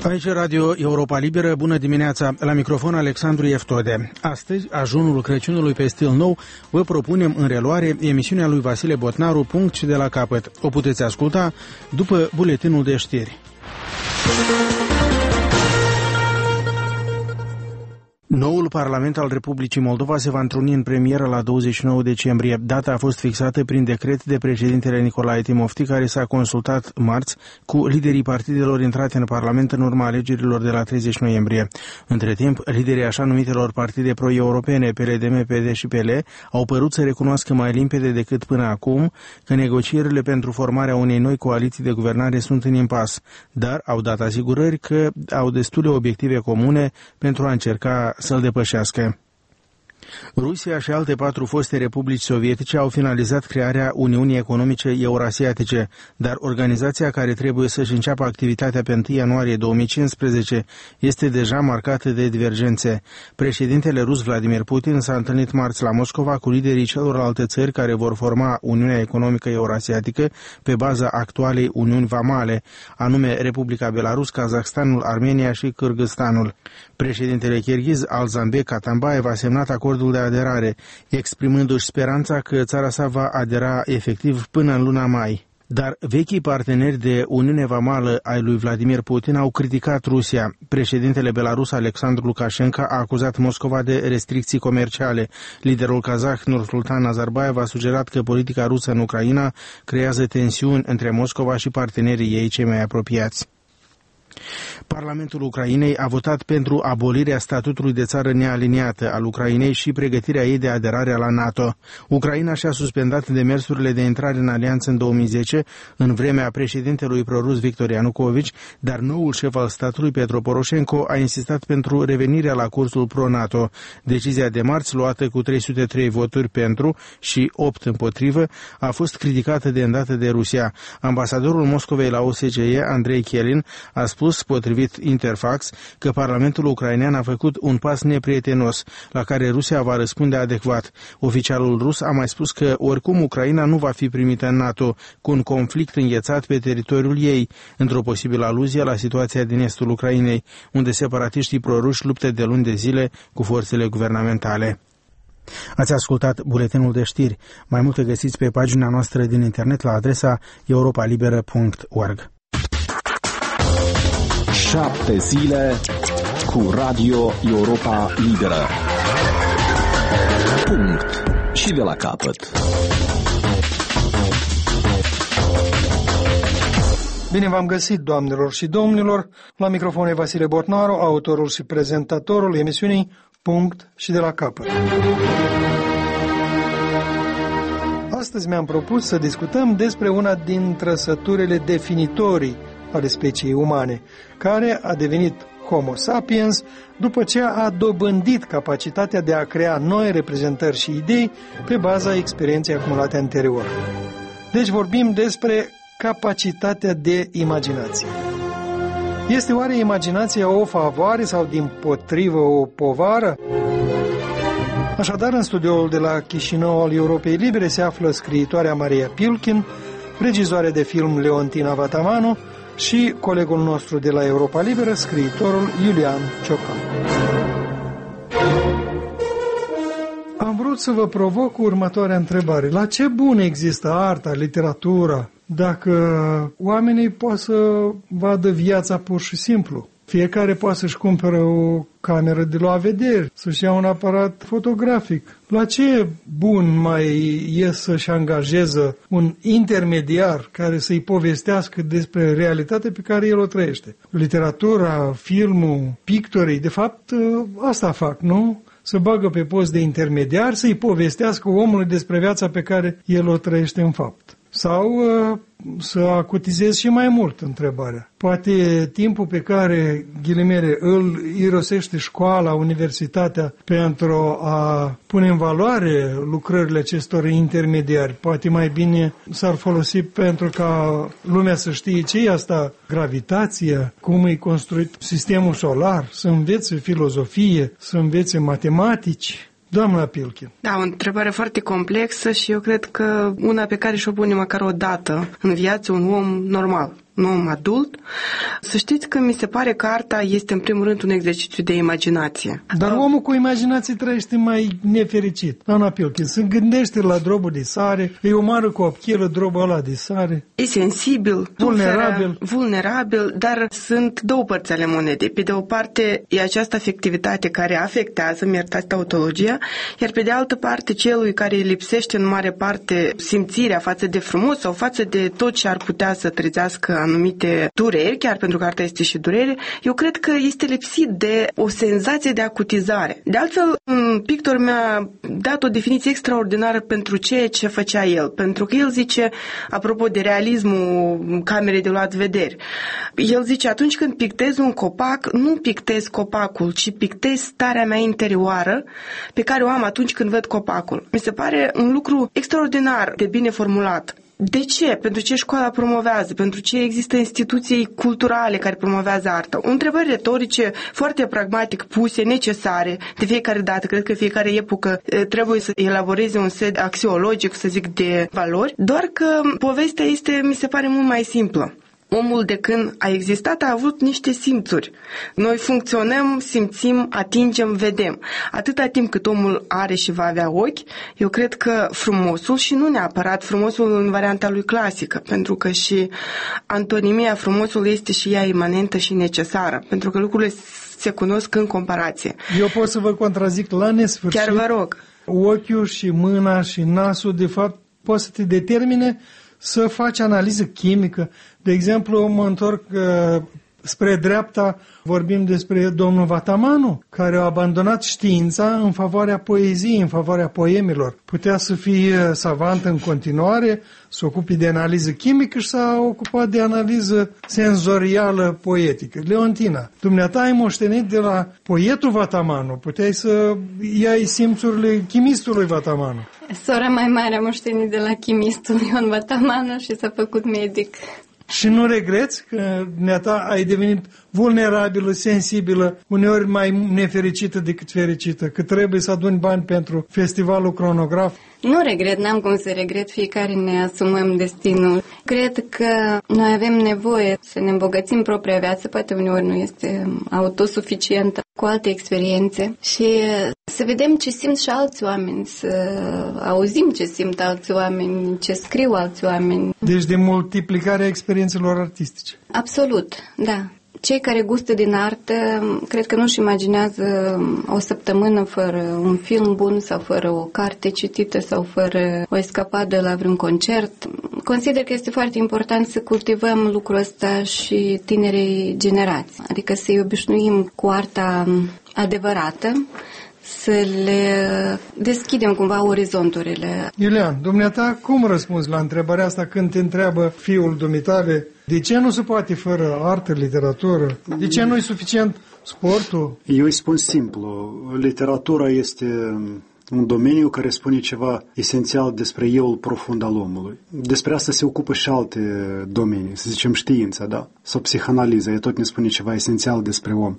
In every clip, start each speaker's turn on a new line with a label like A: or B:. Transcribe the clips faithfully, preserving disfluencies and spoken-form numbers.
A: Aici Radio Europa Liberă, bună dimineața, la microfon Alexandru Eftode. Astăzi, ajunul Crăciunului pe stil nou, vă propunem în reluare emisiunea lui Vasile Botnaru, Punct și de la capăt. O puteți asculta după buletinul de știri. Noul Parlament al Republicii Moldova se va întruni în premieră la douăzeci și nouă decembrie. Data a fost fixată prin decret de președintele Nicolae Timofti, care s-a consultat marți cu liderii partidelor intrate în Parlament în urma alegerilor de la treizeci noiembrie. Între timp, liderii așa numitelor partide pro-europene, P L D M, P D și P L, au părut să recunoască mai limpede decât până acum că negocierile pentru formarea unei noi coaliții de guvernare sunt în impas, dar au dat asigurări că au destule obiective comune pentru a încerca să-l depășească. Rusia și alte patru foste republici sovietice au finalizat crearea Uniunii Economice Eurasiatice, dar organizația care trebuie să-și înceapă activitatea pe întâi ianuarie două mii cincisprezece este deja marcată de divergențe. Președintele rus Vladimir Putin s-a întâlnit marți la Moscova cu liderii celorlalte țări care vor forma Uniunea Economică Eurasiatică pe baza actualei Uniuni Vamale, anume Republica Belarus, Kazahstanul, Armenia și Kârgâzstanul. Președintele kirghiz Alzambek Atambayev a semnat acordul de aderare, exprimându-și speranța că țara sa va adera efectiv până în luna mai. Dar vechii parteneri de Uniune Vamală ai lui Vladimir Putin au criticat Rusia. Președintele Belarus Alexandru Lukashenko a acuzat Moscova de restricții comerciale. Liderul kazah Nursultan Nazarbayev a sugerat că politica rusă în Ucraina creează tensiuni între Moscova și partenerii ei cei mai apropiați. Parlamentul Ucrainei a votat pentru abolirea statutului de țară nealiniată al Ucrainei și pregătirea ei de aderare la NATO. Ucraina și-a suspendat demersurile de intrare în alianță în două mii zece, în vremea președintelui prorus Victor Ianukovici, dar noul șef al statului, Petro Poroșenko, a insistat pentru revenirea la cursul pro-NATO. Decizia de marți, luată cu trei sute trei voturi pentru și opt împotrivă, a fost criticată de îndată de Rusia. Ambasadorul Moscovei la O S C E, Andrei Chelin, a spus, potrivit Interfax, că Parlamentul ucrainean a făcut un pas neprietenos, la care Rusia va răspunde adecvat. Oficialul rus a mai spus că oricum Ucraina nu va fi primită în NATO, cu un conflict înghețat pe teritoriul ei, într-o posibilă aluzie la situația din estul Ucrainei, unde separatiștii proruși luptă de luni de zile cu forțele guvernamentale. Ați ascultat buletinul de știri. Mai multe găsiți pe pagina noastră din internet la adresa europa liberă punct org.
B: Șapte zile cu Radio Europa Liberă. Punct și de la capăt.
C: Bine v-am găsit, doamnelor și domnilor. La microfon e Vasile Botnaru, autorul și prezentatorul emisiunii Punct și de la capăt. Astăzi mi-am propus să discutăm despre una din trăsăturile definitorii ale speciei umane, care a devenit Homo sapiens după ce a dobândit capacitatea de a crea noi reprezentări și idei pe baza experienței acumulate anterior. Deci vorbim despre capacitatea de imaginație. Este oare imaginația o favoare sau dimpotrivă o povară? Așadar, în studioul de la Chișinău al Europei Libere se află scriitoarea Maria Pilkin, regizoare de film Leontina Vatamanu și colegul nostru de la Europa Liberă, scriitorul Iulian Ciocan. Am vrut să vă provoc cu următoarea întrebare. La ce bun există arta, literatura, dacă oamenii pot să vadă viața pur și simplu? Fiecare poate să-și cumpere o cameră de luat vederi, să-și ia un aparat fotografic. La ce bun mai e să-și angajeze un intermediar care să-i povestească despre realitatea pe care el o trăiește? Literatura, filmul, pictorii, de fapt, asta fac, nu? Să bagă pe post de intermediar, să-i povestească omului despre viața pe care el o trăiește în fapt. Sau uh, să acutizez și mai mult întrebarea. Poate timpul pe care, ghilimele, îl irosește școala, universitatea pentru a pune în valoare lucrările acestor intermediari, poate mai bine s-ar folosi pentru ca lumea să știe ce e asta gravitația, cum e construit sistemul solar, să învețe filozofie, să învețe matematici. Doamna Pilkin.
D: Da, o întrebare foarte complexă și eu cred că una pe care și-o pune măcar o dată în viață un om normal. un om adult, să știți că mi se pare că arta este în primul rând un exercițiu de imaginație.
C: Dar omul cu imaginație trăiește mai nefericit. Doamna Pilkin, se gândește la drobul de sare, îi omoară cu opchilă drobul ăla de sare.
D: E sensibil,
C: vulnerabil.
D: vulnerabil, dar sunt două părți ale monedei. Pe de o parte e această afectivitate care afectează, mi iertați tautologia, iar pe de altă parte celui care îi lipsește în mare parte simțirea față de frumos sau față de tot ce ar putea să trezească anumite dureri, chiar pentru că arta este și durere, eu cred că este lipsit de o senzație de acutizare. De altfel, un pictor mi-a dat o definiție extraordinară pentru ceea ce făcea el, pentru că el zice, apropo de realismul camerei de luat vederi, el zice, atunci când pictez un copac, nu pictez copacul, ci pictez starea mea interioară pe care o am atunci când văd copacul. Mi se pare un lucru extraordinar de bine formulat. De ce? Pentru ce școala promovează? Pentru ce există instituții culturale care promovează arta? Întrebări retorice, foarte pragmatic puse, necesare de fiecare dată. Cred că fiecare epocă trebuie să elaboreze un set axiologic, să zic, de valori, doar că povestea este, mi se pare, mult mai simplă. Omul de când a existat a avut niște simțuri. Noi funcționăm, simțim, atingem, vedem. Atâta timp cât omul are și va avea ochi, eu cred că frumosul, și nu neapărat frumosul în varianta lui clasică, pentru că și antonimia frumosului este și ea imanentă și necesară, pentru că lucrurile se cunosc în comparație.
C: Eu pot să vă contrazic la nesfârșit.
D: Chiar vă rog.
C: Ochiul și mâna și nasul, de fapt, poate să te determine să faci analiză chimică. De exemplu, mă întorc uh, spre dreapta, vorbim despre domnul Vatamanu, care a abandonat știința în favoarea poeziei, în favoarea poemilor. Putea să fie savant în continuare, să ocupe de analiză chimică și s-a ocupat de analiză senzorială poetică. Leontina, dumneata ai moștenit de la poetul Vatamanu, puteai să iei simțurile chimistului Vatamanu.
E: Sora mai mare a moștenit de la chimistul Ion Vatamanu și s-a făcut medic.
C: Și nu regreți că dumneata ai devenit vulnerabilă, sensibilă, uneori mai nefericită decât fericită, că trebuie să aduni bani pentru festivalul Cronograf?
E: Nu regret, n-am cum să regret, fiecare ne asumăm destinul. Cred că noi avem nevoie să ne îmbogățim propria viață, poate uneori nu este autosuficientă, cu alte experiențe și să vedem ce simt și alți oameni, să auzim ce simt alți oameni, ce scriu alți oameni.
C: Deci de multiplicarea experiențelor artistice.
E: Absolut, da. Cei care gustă din artă, cred că nu-și imaginează o săptămână fără un film bun sau fără o carte citită sau fără o escapadă la vreun concert. Consider că este foarte important să cultivăm lucrul ăsta și tinerei generații, adică să-i obișnuim cu arta adevărată, să le deschidem cumva orizonturile.
C: Iulian, dumneata, cum răspunzi la întrebarea asta când te întreabă fiul dumitale de ce nu se poate fără artă, literatură? De ce nu e suficient sportul?
F: Eu îi spun simplu. Literatura este un domeniu care spune ceva esențial despre euul profund al omului. Despre asta se ocupă și alte domenii, să zicem știința, da? Sau psihanaliza, ea tot ne spune ceva esențial despre om.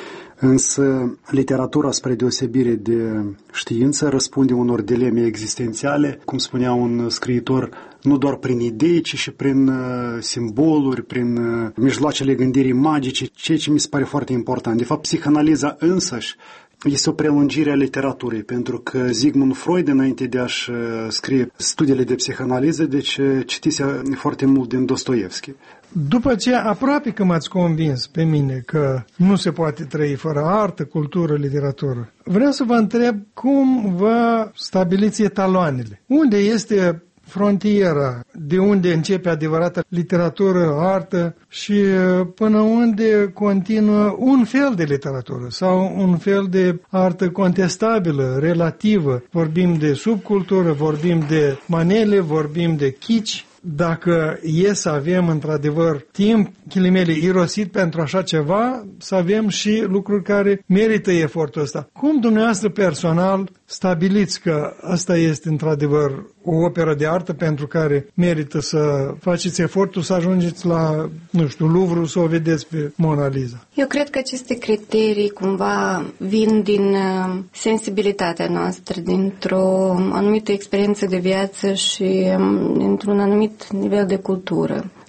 F: Însă literatura, spre deosebire de știință, răspunde unor dileme existențiale, cum spunea un scriitor, nu doar prin idei, ci și prin uh, simboluri, prin uh, mijloacele gândirii magice, ceea ce mi se pare foarte important. De fapt, psihanaliza însăși este o prelungire a literaturii, pentru că Sigmund Freud, înainte de a-și scrie studiile de psihanaliză, deci citise foarte mult din Dostoevski.
C: După ce aproape că m-ați convins pe mine că nu se poate trăi fără artă, cultură, literatură, vreau să vă întreb cum vă stabiliți etaloanele. Unde este frontiera, de unde începe adevărata literatură, artă și până unde continuă un fel de literatură sau un fel de artă contestabilă, relativă. Vorbim de subcultură, vorbim de manele, vorbim de kitsch. Dacă e să avem într-adevăr timp, chilimele, irosit pentru așa ceva, să avem și lucruri care merită efortul ăsta. Cum dumneavoastră personal stabiliți că asta este într-adevăr o operă de artă pentru care merită să faceți efortul să ajungeți la, nu știu, Louvre, să o vedeți pe Mona Lisa?
E: Eu cred că aceste criterii cumva vin din sensibilitatea noastră, dintr-o anumită experiență de viață și dintr-un anumit nivel de cultură.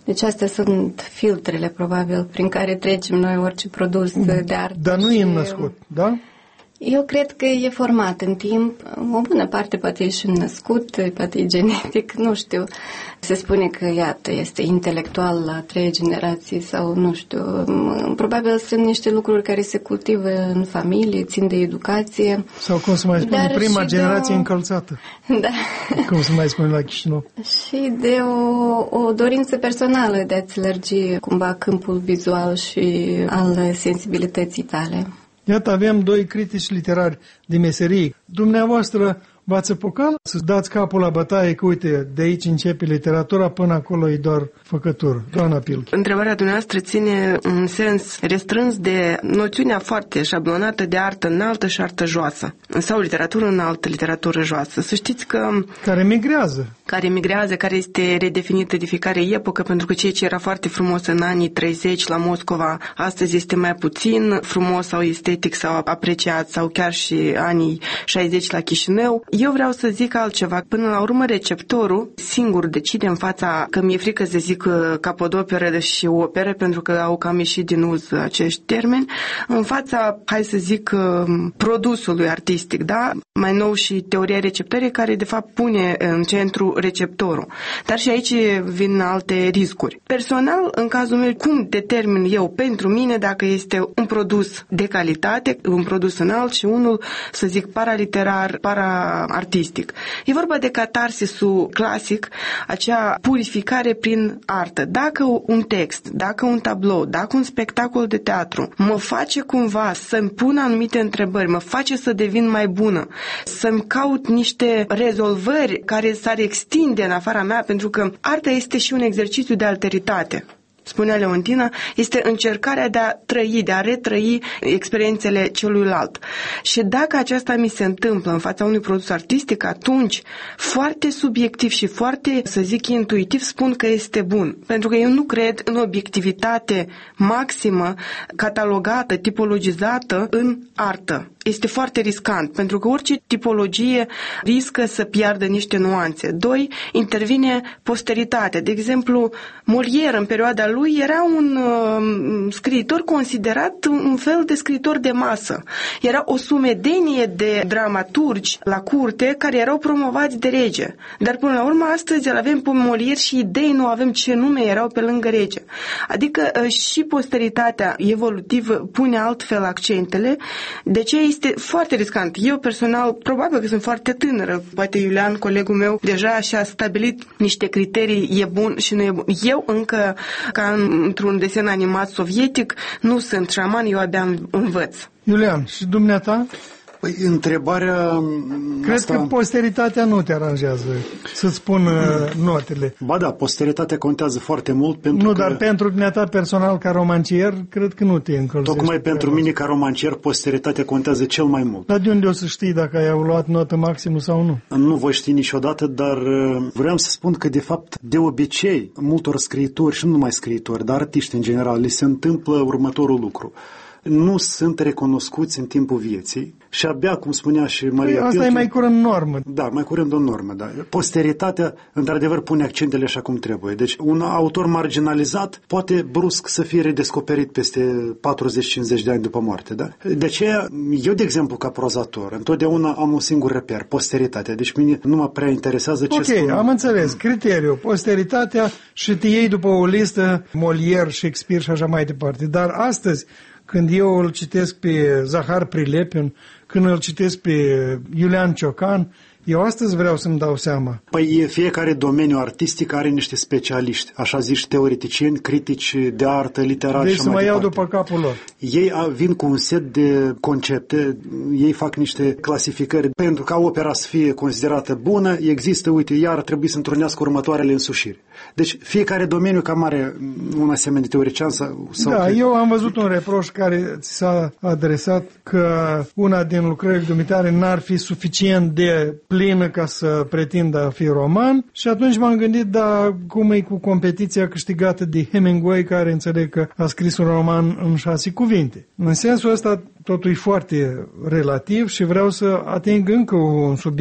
E: Deci astea sunt filtrele, probabil, prin care trecem noi orice produs de artă.
C: Dar nu e născut, da?
E: Eu cred că e format în timp. O bună parte poate e și născut, poate e genetic, nu știu. Se spune că, iată, este intelectual la trei generații sau nu știu. Probabil sunt niște lucruri care se cultivă în familie, țin de educație.
C: Sau, cum se mai spune,
E: Dar
C: prima generație
E: o...
C: încălțată.
E: Da.
C: Cum se mai spune la Chișinău.
E: Și de o, o dorință personală de a-ți lărgi cumva câmpul vizual și al sensibilității tale.
C: Iată, avem doi critici literari de meserie. Dumneavoastră v-ați apucat să dați capul la bătaie că, uite, de aici începe literatura, până acolo e doar făcătură. Doamna Pilchi.
D: Întrebarea dumneavoastră ține în sens restrâns de noțiunea foarte șablonată de artă înaltă și artă joasă. Sau literatură înaltă, literatură joasă. Să știți că...
C: Care migrează.
D: Care migrează, care este redefinită de fiecare epocă, pentru că ceea ce era foarte frumos în anii treizeci la Moscova, astăzi este mai puțin frumos sau estetic sau apreciat, sau chiar și anii șaizeci la Chișinău. Eu vreau să zic altceva. Până la urmă, receptorul singur decide în fața, că mi-e frică să zic capodoperă și operă, pentru că au cam ieșit din uz acești termeni, în fața, hai să zic, produsului artistic, da? Mai nou și teoria receptării, care de fapt pune în centru receptorul. Dar și aici vin alte riscuri. Personal, în cazul meu, cum determin eu pentru mine dacă este un produs de calitate, un produs înalt și unul, să zic, paraliterar, para-artistic. E vorba de catarsisul clasic, acea purificare prin artă. Dacă un text, dacă un tablou, dacă un spectacol de teatru mă face cumva să-mi pun anumite întrebări, mă face să devin mai bună, să-mi caut niște rezolvări care s-ar extinde în afara mea, pentru că arta este și un exercițiu de alteritate. Spunea Leontina, este încercarea de a trăi, de a retrăi experiențele celuilalt. Și dacă aceasta mi se întâmplă în fața unui produs artistic, atunci, foarte subiectiv și foarte, să zic, intuitiv, spun că este bun. Pentru că eu nu cred în obiectivitate maximă, catalogată, tipologizată în artă. Este foarte riscant, pentru că orice tipologie riscă să piardă niște nuanțe. Doi, intervine posteritatea. De exemplu, Molière, în perioada lui, era un uh, scriitor considerat un fel de scriitor de masă. Era o sumedenie de dramaturgi la curte care erau promovați de rege. Dar până la urmă, astăzi îl avem pe Molière și idei nu avem ce nume erau pe lângă rege. Adică uh, și posteritatea evolutivă pune altfel accentele, de ce este foarte riscant. Eu personal, probabil că sunt foarte tânără, poate Iulian, colegul meu, deja și-a stabilit niște criterii, e bun și nu e bun. Eu încă, ca într-un desen animat sovietic, nu sunt șaman, eu abia învăț.
C: Iulian, și dumneata?
F: Păi, întrebarea
C: Cred
F: asta...
C: că posteritatea nu te aranjează să-ți spun mm. notele.
F: Ba da, posteritatea contează foarte mult pentru
C: Nu,
F: că...
C: dar pentru dumneata personal ca romancier, cred că nu te încălzești.
F: Tocmai pentru mine ca romancier, posteritatea contează cel mai mult.
C: Dar de unde o să știi dacă ai luat notă maximă sau nu?
F: Nu voi ști niciodată, dar vreau să spun că, de fapt, de obicei, multor scriitori și nu numai scriitori, dar artiști în general, li se întâmplă următorul lucru. Nu sunt recunoscuți în timpul vieții și abia, cum spunea și Maria
C: Păi, asta
F: Pilchi,
C: e mai curând normă.
F: Da, mai curând o normă, da. Posteritatea, într-adevăr, pune accentele așa cum trebuie. Deci, un autor marginalizat poate brusc să fie redescoperit peste patruzeci cincizeci de ani după moarte, da? De aceea, eu, de exemplu, ca prozator, întotdeauna am un singur reper, posteritatea. Deci, mine nu mă prea interesează ce
C: Ok,
F: spun.
C: am înțeles. Criteriul, posteritatea și te iei după o listă Molière, Shakespeare și așa mai departe. Dar astăzi, când eu îl citesc pe Zahar Prilepin, când îl citesc pe Iulian Ciocan, eu astăzi vreau să-mi dau seama.
F: Păi fiecare domeniu artistic are niște specialiști, așa zici, teoreticieni, critici de artă, literari
C: Deci
F: și
C: să
F: mai
C: mă iau
F: departe.
C: după capul lor.
F: Ei vin cu un set de concepte, ei fac niște clasificări. Pentru ca opera să fie considerată bună, există, uite, iar ar trebui să întrunească următoarele însușiri. Deci fiecare domeniu cam are un asemenea teoretician sau... sau
C: Da,
F: cred.
C: eu am văzut un reproș care ți s-a adresat că una din lucrările dumitare n-ar fi suficient de plină ca să pretindă a fi roman și atunci m-am gândit, da, cum e cu competiția câștigată de Hemingway, care înțeleg că a scris un roman în șase cuvinte. În sensul ăsta totul e foarte relativ și vreau să ating încă un subiect.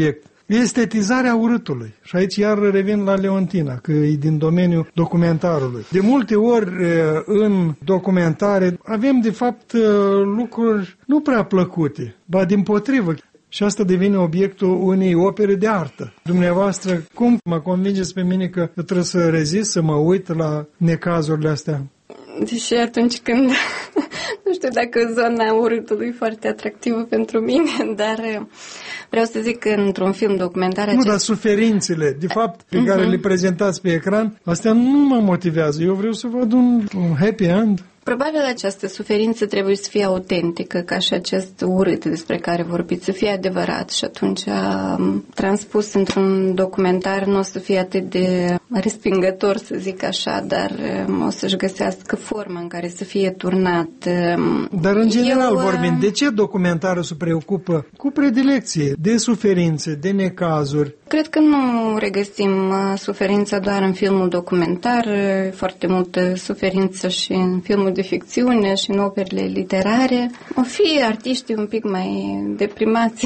C: estetizarea urâtului. Și aici iar revin la Leontina, că e din domeniul documentarului. De multe ori în documentare avem de fapt lucruri nu prea plăcute, ba dimpotrivă. Și asta devine obiectul unei opere de artă. Dumneavoastră, cum mă convingeți pe mine că trebuie să rezist, să mă uit la necazurile astea?
E: Deși atunci când, nu știu dacă zona urâtului e foarte atractivă pentru mine, dar vreau să zic că într-un film documentar...
C: Nu,
E: acest...
C: dar suferințele, de fapt, pe uh-huh. care le prezentați pe ecran, astea nu mă motivează. Eu vreau să văd un, un happy end.
E: Probabil această suferință trebuie să fie autentică, ca și acest urât despre care vorbiți, să fie adevărat și atunci transpus într-un documentar nu o să fie atât de respingător, să zic așa, dar o să-și găsească forma în care să fie turnat.
C: Dar în general
E: Eu,
C: vorbind, de ce documentarul se preocupă cu predilecție de suferințe, de necazuri?
E: Cred că nu regăsim suferința doar în filmul documentar, foarte multă suferință și în filmul de ficțiune și în operele literare. O fi artiștii un pic mai deprimați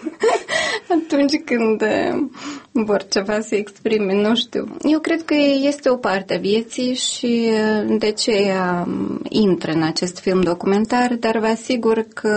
E: atunci când vor ceva să exprime, nu știu. Eu cred că este o parte a vieții și de aceea intră în acest film documentar, dar vă asigur că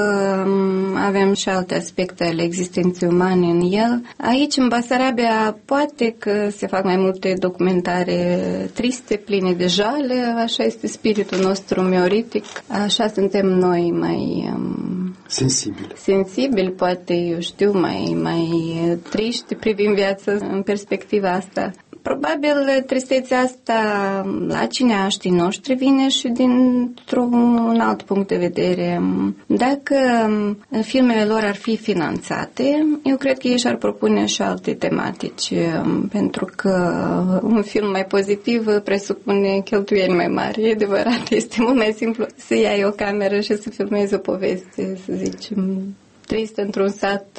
E: avem și alte aspecte ale existenței umane în el. Aici, în Basarabia, poate că se fac mai multe documentare triste, pline de jale, așa este spiritul nostru meoritic, așa suntem noi mai... Um,
F: sensibili.
E: Sensibili, poate, eu știu, mai, mai triști, privim viața în perspectiva asta. Probabil tristețea asta la cineaștii noștri vine și dintr-un alt punct de vedere. Dacă filmele lor ar fi finanțate, eu cred că ei și-ar propune și alte tematici, pentru că un film mai pozitiv presupune cheltuieli mai mari. E adevărat, este mult mai simplu să iei o cameră și să filmezi o poveste, să zicem, trist într-un sat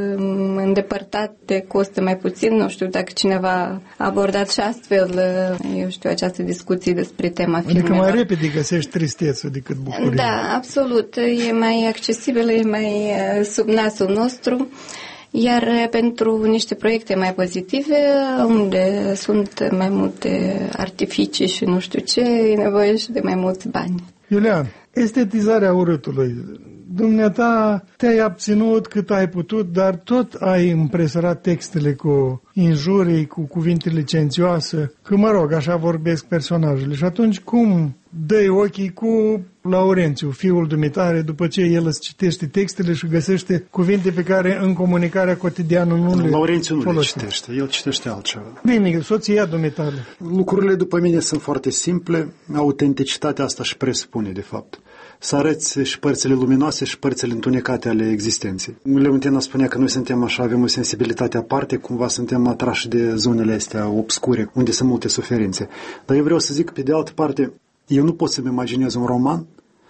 E: îndepărtat, te costă mai puțin. Nu știu dacă cineva a abordat și astfel, eu știu, această discuție despre tema filmelor.
C: Adică mai repede găsești tristețe decât bucurie.
E: Da, absolut. E mai accesibil, e mai sub nasul nostru. Iar pentru niște proiecte mai pozitive, unde sunt mai multe artificii și nu știu ce, e nevoie și de mai mulți bani.
C: Iulian, estetizarea urâtului. Dumneata te-ai abținut cât ai putut, dar tot ai împresărat textele cu injurii, cu cuvinte licențioase, că, mă rog, așa vorbesc personajele. Și atunci cum dai ochii cu Laurențiu, fiul dumitare, după ce el îți citește textele și găsește cuvinte pe care în comunicarea cotidiană nu, nu le
F: Laurențiu nu
C: folosim.
F: le citește, el citește altceva.
C: Bine, soția dumitare.
F: Lucrurile după mine sunt foarte simple, autenticitatea asta își presupune, de fapt. Să arăți și părțile luminoase și părțile întunecate ale existenței. Leontina spunea că noi suntem așa, avem o sensibilitate aparte, cumva suntem atrași de zonele astea obscure, unde sunt multe suferințe. Dar eu vreau să zic, pe de altă parte, eu nu pot să-mi imaginez un roman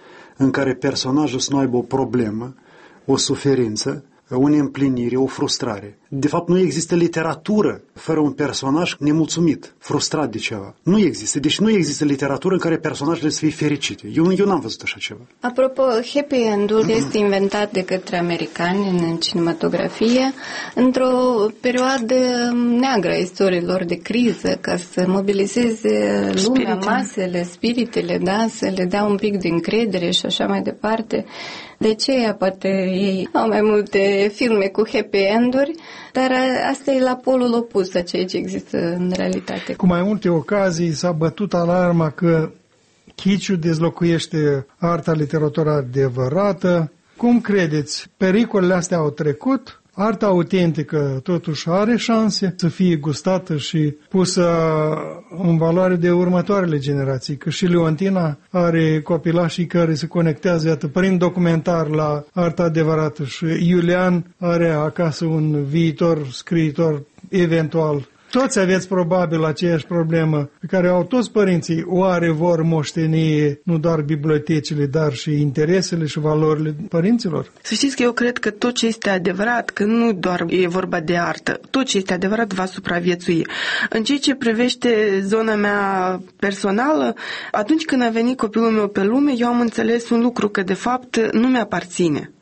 F: în care personajul să nu aibă o problemă, o suferință, o neîmplinire, o frustrare. De fapt, nu există literatură fără un personaj nemulțumit, frustrat de ceva. Nu există. Deci nu există literatură în care personajele să fie fericite. Eu, eu n-am văzut așa ceva.
E: Apropo, happy end-ul este inventat de către americani în cinematografie într-o perioadă neagră a istoriilor de criză, ca să mobilizeze lumea, Spirite. masele, spiritele, da, să le dea un pic de încredere și așa mai departe. De aceea poate ei au mai multe filme cu happy end-uri, dar asta e la polul opus a ceea ce există în realitate.
C: Cu mai multe ocazii s-a bătut alarma că chiciul dezlocuiește arta literatură adevărată. Cum credeți? Pericolele astea au trecut? Arta autentică totuși are șanse să fie gustată și pusă în valoare de următoarele generații, că și Leontina are copilașii care se conectează, iată, prin documentar la arta adevărată și Iulian are acasă un viitor scriitor eventual. Toți aveți probabil aceeași problemă pe care au toți părinții. Oare vor moșteni nu doar bibliotecile, dar și interesele și valorile părinților?
D: Să știți că eu cred că tot ce este adevărat, că nu doar e vorba de artă, tot ce este adevărat va supraviețui. În ceea ce privește zona mea personală, atunci când a venit copilul meu pe lume, eu am înțeles un lucru, că de fapt nu mi-aparține.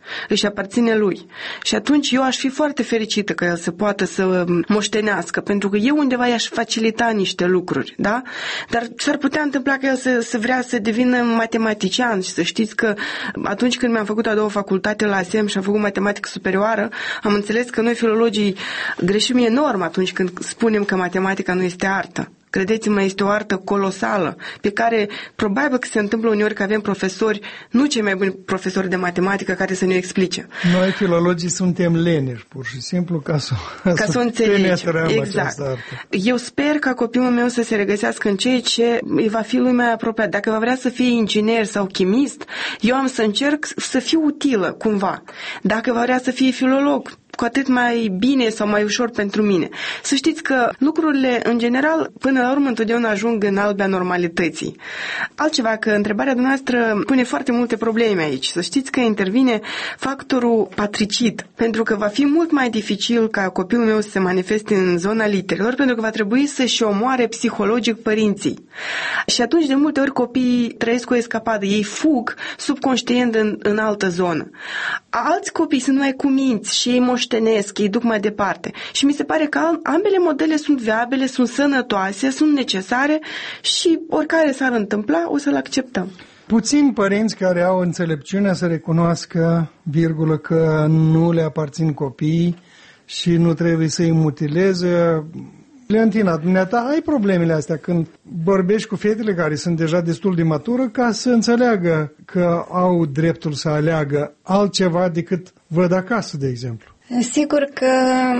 D: își aparține lui. Și atunci eu aș fi foarte fericită că el se poată să moștenească, pentru că eu undeva i-aș facilita niște lucruri, da? Dar s-ar putea întâmpla că el să, să vrea să devină matematician și să știți că atunci când mi-am făcut a doua facultate la S E M și am făcut matematică superioară, am înțeles că noi filologii greșim enorm atunci când spunem că matematica nu este artă. Credeți-mă, este o artă colosală, pe care probabil că se întâmplă uneori că avem profesori, nu cei mai buni profesori de matematică, care să ne explice.
C: Noi, filologii, suntem leneși, pur și simplu, ca să,
D: ca să o înțelegem. Exact. Eu sper ca copilul meu să se regăsească în ceea ce îi va fi lui mai apropiat. Dacă va vrea să fie inginer sau chimist, eu am să încerc să fiu utilă, cumva. Dacă va vrea să fie filolog, cu atât mai bine sau mai ușor pentru mine. Să știți că lucrurile, în general, până la urmă, întotdeauna ajung în albea normalității. Altceva, că întrebarea dumneavoastră pune foarte multe probleme aici. Să știți că intervine factorul patricid, pentru că va fi mult mai dificil ca copilul meu să se manifeste în zona literelor, pentru că va trebui să-și omoare psihologic părinții. Și atunci, de multe ori, copiii trăiesc o escapadă. Ei fug subconștient în, în altă zonă. Alți copii sunt mai cuminți și ei moștenesc, ei duc mai departe. Și mi se pare că ambele modele sunt viabile, sunt sănătoase, sunt necesare și oricare s-ar întâmpla, o să-l acceptăm.
C: Puțini părinți care au înțelepciunea să recunoască, virgulă, că nu le aparțin copiii și nu trebuie să-i mutileze. Leontina, dumneata, ai problemele astea când vorbești cu fetele care sunt deja destul de matură ca să înțeleagă că au dreptul să aleagă altceva decât văd acasă, de exemplu?
E: Sigur că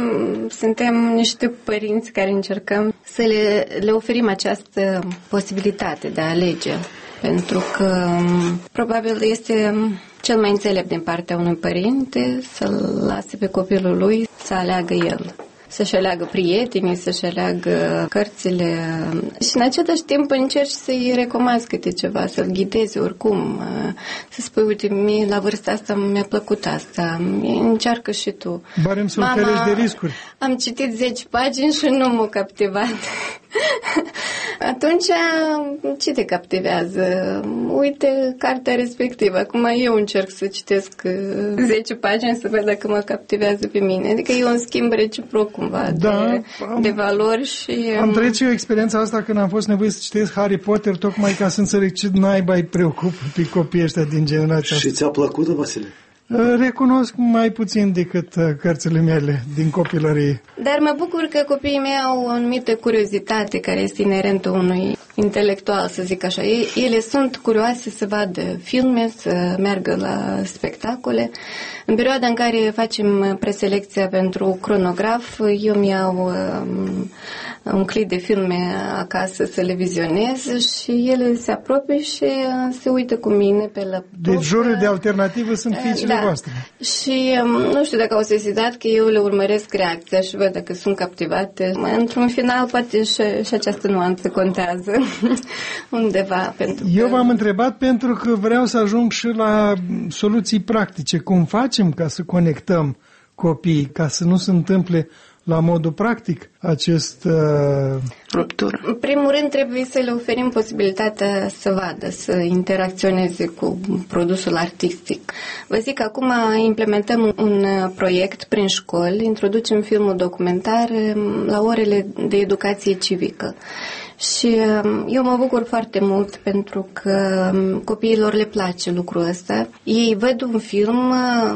E: suntem niște părinți care încercăm să le, le oferim această posibilitate de a alege, pentru că probabil este cel mai înțelept din partea unui părinte să-l lase pe copilul lui să aleagă el. Să-și aleagă prietenii, să-și aleagă cărțile și în același timp încerci să-i recomanzi câte ceva, să-l ghidezi oricum, să spui, uite, mie la vârsta asta mi-a plăcut asta, încearcă și tu.
C: Barem să-l ferești de riscuri.
E: Am citit zece pagini și nu m-a captivat. Atunci, ce te captivează? Uite cartea respectivă. Acum eu încerc să citesc zece pagini să văd dacă mă captivează pe mine. Adică e un schimb reciproc cumva
C: da,
E: de,
C: am,
E: de valori și...
C: Am trăit și eu experiența asta când am fost nevoit să citesc Harry Potter tocmai ca să înțeleg ce naiba îi preocupă pe copiii ăștia din generația.
F: Și ți-a plăcut, Vasile?
C: Recunosc mai puțin decât cărțile mele din copilărie.
E: Dar mă bucur că copiii mei au o anumită curiozitate care este inerentă unui intelectual, să zic așa. Ele sunt curioase să vadă filme, să meargă la spectacole. În perioada în care facem preselecția pentru cronograf, eu mi-au um, un clip de filme acasă să le vizionez și ele se apropie și se uită cu mine pe laptop.
C: Deci jurul de alternativă sunt fiicele
E: da.
C: voastre.
E: Și um, nu știu dacă au sesizat că eu le urmăresc reacția și văd dacă sunt captivate. Într-un final, poate și, și această nuanță contează undeva. Pentru
C: eu
E: că...
C: v-am întrebat pentru că vreau să ajung și la soluții practice. Cum facem ca să conectăm copiii, ca să nu se întâmple la modul practic acest uh...
D: ruptură.
E: În primul rând trebuie să le oferim posibilitatea să vadă, să interacționeze cu produsul artistic. Vă zic, acum implementăm un proiect prin școli, introducem filmul documentar la orele de educație civică. Și eu mă bucur foarte mult pentru că copiilor le place lucrul ăsta. Ei văd un film,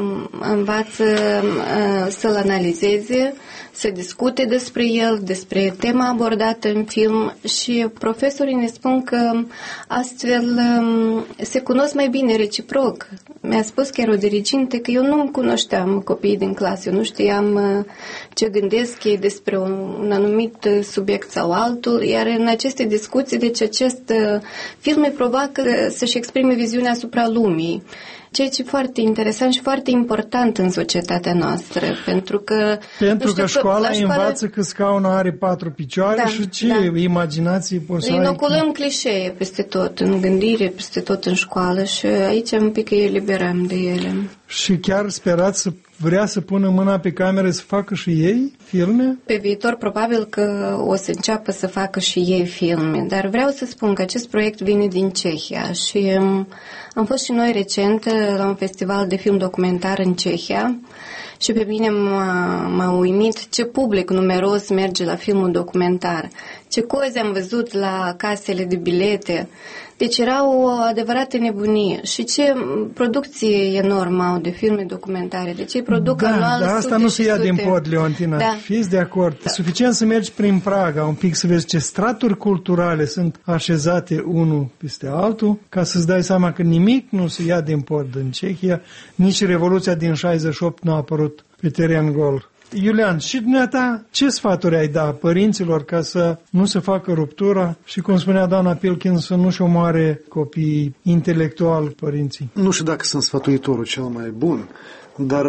E: învață să-l analizeze, să discute despre el, despre tema abordată în film și profesorii ne spun că astfel se cunosc mai bine reciproc. Mi-a spus chiar o diriginte că eu nu cunoșteam copiii din clasă, eu nu știam ce gândesc ei despre un, un anumit subiect sau altul, iar în aceste discuții, deci acest film îi provoacă să-și exprime viziunea asupra lumii. Ceea ce e foarte interesant și foarte important în societatea noastră, pentru că...
C: Pentru
E: știu,
C: că școala
E: la școală...
C: învață că scaunul are patru picioare da, și ce da. imaginații poți să ai?
E: Inoculăm clișee peste tot, în gândire, peste tot în școală și aici un pic îi eliberăm de ele.
C: Și chiar sperați să vrea să pună mâna pe cameră să facă și ei filme?
E: Pe viitor probabil că o să înceapă să facă și ei filme, dar vreau să spun că acest proiect vine din Cehia și um, am fost și noi recent la un festival de film documentar în Cehia și pe mine m-a, m-a uimit ce public numeros merge la filmul documentar, ce cozi am văzut la casele de bilete. Deci era o adevărată nebunie. Și ce producție enormă au de filme documentare. Deci ei produc
C: da,
E: anual
C: dar asta
E: sute
C: nu se ia
E: sute.
C: din pod, Leontina. Da. Fiți de acord. Da. Suficient să mergi prin Praga un pic să vezi ce straturi culturale sunt așezate unul peste altul, ca să-ți dai seama că nimic nu se ia din pod în Cehia, nici Revoluția din șaizeci și opt nu a apărut pe teren gol. Iulian, și dumneata, ce sfaturi ai da părinților ca să nu se facă ruptura și, cum spunea doamna Pilkin, să nu-și omoare copiii intelectual părinții?
F: Nu știu dacă sunt sfătuitorul cel mai bun, dar,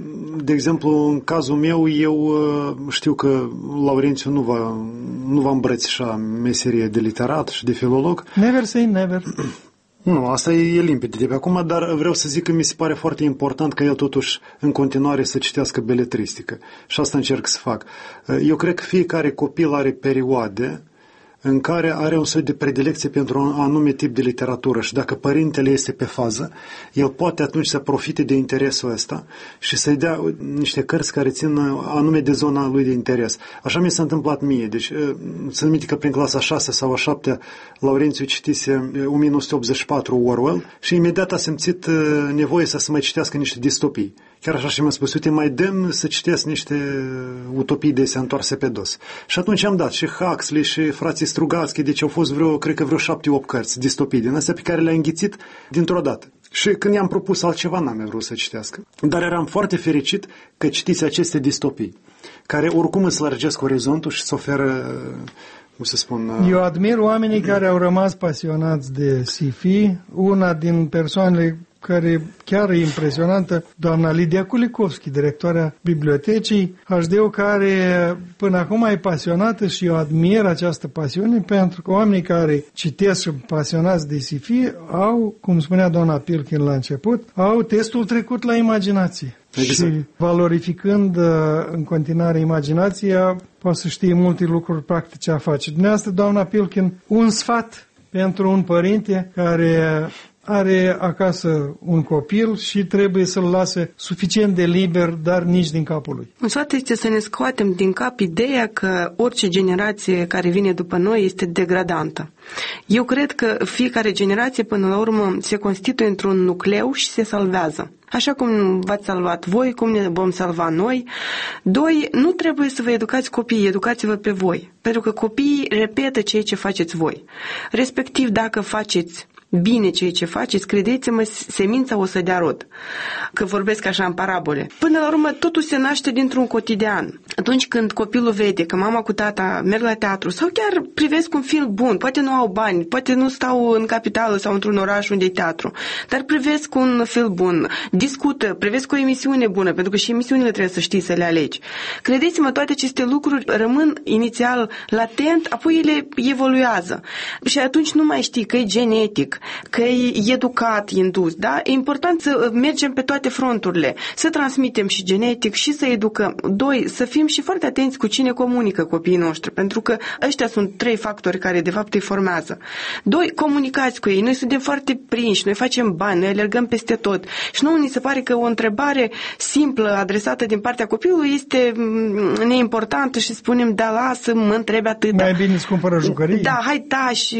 F: de exemplu, în cazul meu, eu știu că Laurențiu nu va, nu va îmbrățișa meserie de literat și de filolog.
C: Never say never.
F: Nu, asta e limpede de pe acum, dar vreau să zic că mi se pare foarte important ca el totuși în continuare să citească beletristică. Și asta încerc să fac. Eu cred că fiecare copil are perioade în care are un soi de predilecție pentru un anume tip de literatură și dacă părintele este pe fază, el poate atunci să profite de interesul ăsta și să-i dea niște cărți care țin anume de zona lui de interes. Așa mi s-a întâmplat mie. Deci, sunt minte că prin clasa a șasea sau a șaptea Laurențiu citise o mie nouă sute optzeci și patru Orwell și imediat a simțit nevoie să se mai citească niște distopii. Chiar așa și mi-a spus, uite, mai dăm să citesc niște utopii de se întoarse pe dos. Și atunci am dat și Huxley și frații Strugatsky, deci au fost vreo, cred că vreo șapte-opt cărți, distopii din astea pe care le-a înghițit dintr-o dată. Și când i-am propus altceva, n-am mai vrut să citească. Dar eram foarte fericit că citiți aceste distopii, care oricum îți lărgesc orizontul și îți oferă, cum să spun...
C: Eu admir oamenii care au rămas pasionați de sci-fi. Una din persoanele care chiar e impresionantă, doamna Lidia Kulikovski, directoarea bibliotecii H D O, care până acum e pasionată și eu admir această pasiune pentru că oamenii care citesc și pasionați de sci-fi au, cum spunea doamna Pilkin la început, au testul trecut la imaginație. Exact. Și valorificând în continuare imaginația, poate să știe multe lucruri practice a face. Dumneavoastră, doamna Pilkin, un sfat pentru un părinte care are acasă un copil și trebuie să-l lase suficient de liber, dar nici din capul lui.
D: Un sfat este să ne scoatem din cap ideea că orice generație care vine după noi este degradantă. Eu cred că fiecare generație până la urmă se constituie într-un nucleu și se salvează. Așa cum v-ați salvat voi, cum ne vom salva noi. Doi, nu trebuie să vă educați copiii, educați-vă pe voi. Pentru că copiii repetă ceea ce faceți voi. Respectiv, dacă faceți bine ceea ce faceți, credeți-mă, semința o să dea rod. Că vorbesc așa în parabole. Până la urmă, totul se naște dintr-un cotidian. Atunci când copilul vede că mama cu tata merg la teatru sau chiar privesc un film bun, poate nu au bani, poate nu stau în capitală sau într-un oraș unde e teatru, dar privesc un film bun, discută, privesc o emisiune bună, pentru că și emisiunile trebuie să știi să le alegi. Credeți-mă, toate aceste lucruri rămân inițial latent, apoi ele evoluează. Și atunci nu mai știi că e genetic, că e educat, indus, da? E important să mergem pe toate fronturile, să transmitem și genetic și să educăm. Doi, să fim și foarte atenți cu cine comunică copiii noștri, pentru că ăștia sunt trei factori care de fapt îi formează. Doi, comunicați cu ei. Noi suntem foarte prinși, noi facem bani, noi alergăm peste tot și nouă ni se pare că o întrebare simplă adresată din partea copilului este neimportantă și spunem, da, lasă, mă întrebi atâta.
C: Mai bine îți cumpără jucării.
F: Da,
D: hai, da, și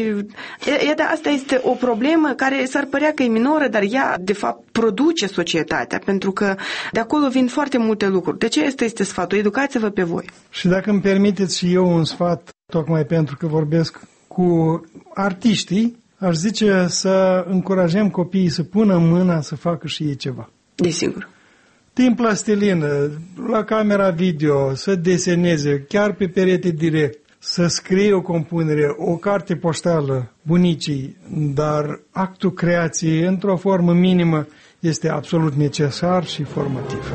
D: e, da, asta este o problemă care s-ar părea că e minoră, dar ea, de fapt, produce societatea, pentru că de acolo vin foarte multe lucruri. De ce este, este sfatul? Educați-vă pe voi.
C: Și dacă îmi permiteți și eu un sfat, tocmai pentru că vorbesc cu artiștii, aș zice să încurajăm copiii să pună mâna să facă și ei ceva.
D: Desigur.
C: Din plastilină, la camera video, să deseneze, chiar pe perete direct, să scrie o compunere, o carte poștală bunicii, dar actul creației într-o formă minimă este absolut necesar și formativ.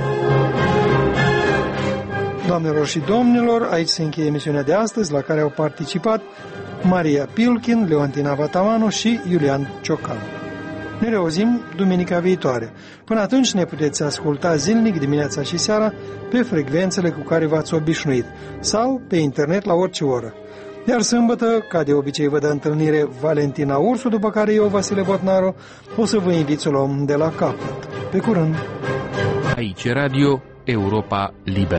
C: Doamnelor și domnilor, aici se încheie emisiunea de astăzi, la care au participat Maria Pilkin, Leontina Vatamanu și Iulian Ciocan. Ne reauzim duminica viitoare. Până atunci ne puteți asculta zilnic dimineața și seara pe frecvențele cu care v-ați obișnuit sau pe internet la orice oră. Iar sâmbătă, ca de obicei, vă dă întâlnire Valentina Ursu, după care eu, Vasile Botnaru, o să vă invit să luăm de la capăt. Pe curând!
G: Aici Radio Europa Liberă.